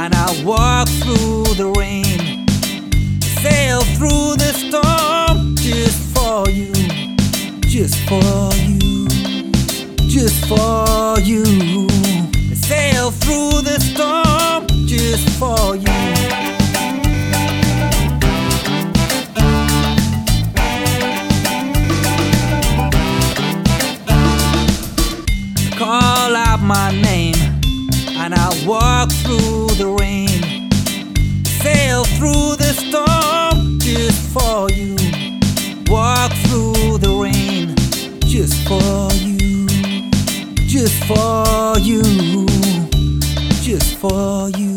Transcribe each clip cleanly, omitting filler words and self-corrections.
and I walk through the rain, sail through the storm just for you, just for you, just for you. Sail through the storm just for you. Call out my name and I'll walk through the rain, sail through the storm just for you, walk through the rain just for you, just for you, just for you.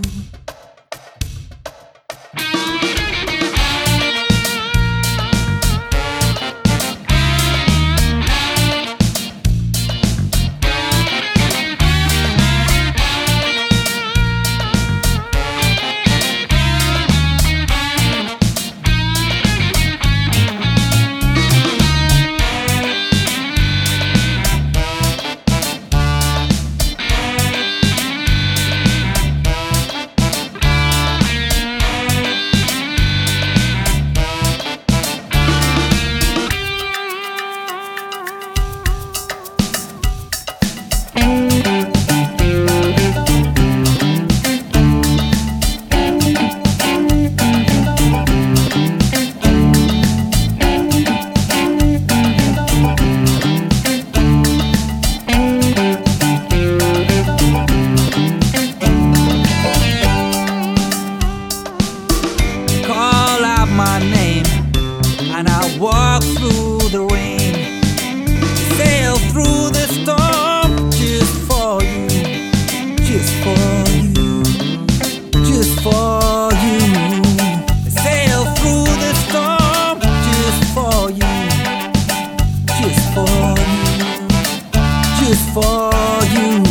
My name and I walk through the rain, sail through the storm just for you, just for you, just for you. Sail through the storm just for you, just for you, just for you,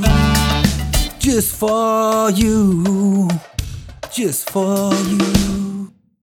just for you, just for you, just for you.